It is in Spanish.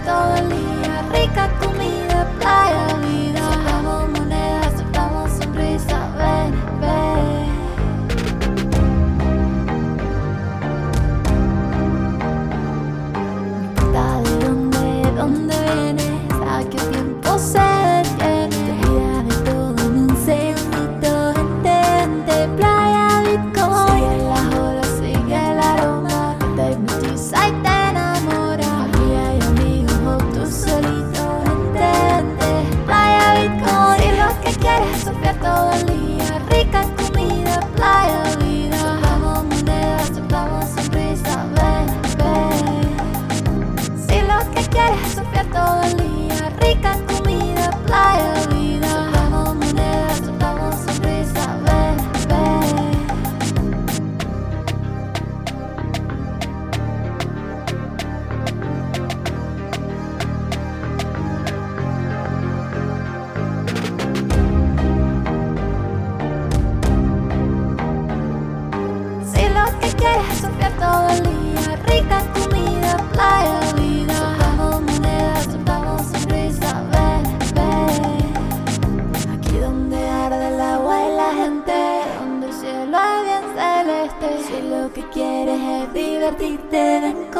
todo el día. Rica comida, playa, vida. Soltamos monedas, soltamos sonrisas. Ven, ven. De dónde vienes, a qué tiempo se detiene. Te olvidas de todo en un segundito. Vente, playa, Bitcoin. Sigue las olas, sigue el aroma que te hipnotiza y te enamora. Familia y amigos o tú solito. Vente, playa, Bitcoin. Si lo que quieres es surfear todo el día. Rica comida, playa, vida. Soltamos monedas, soltamos sonrisas. Ven, ven. Si lo que quieres es surfear todo el día. Rica comida, playa, vida. Soltamos monedas, soltamos sonrisas. Ven, ven. Si lo que quieres es surfear todo el día. Rica comida, playa, vida. Soltamos monedas, soltamos sonrisas. Ven, ven. Aquí donde arde el agua y la gente, donde el cielo es bien celeste. Si lo que quieres es divertirte, ven.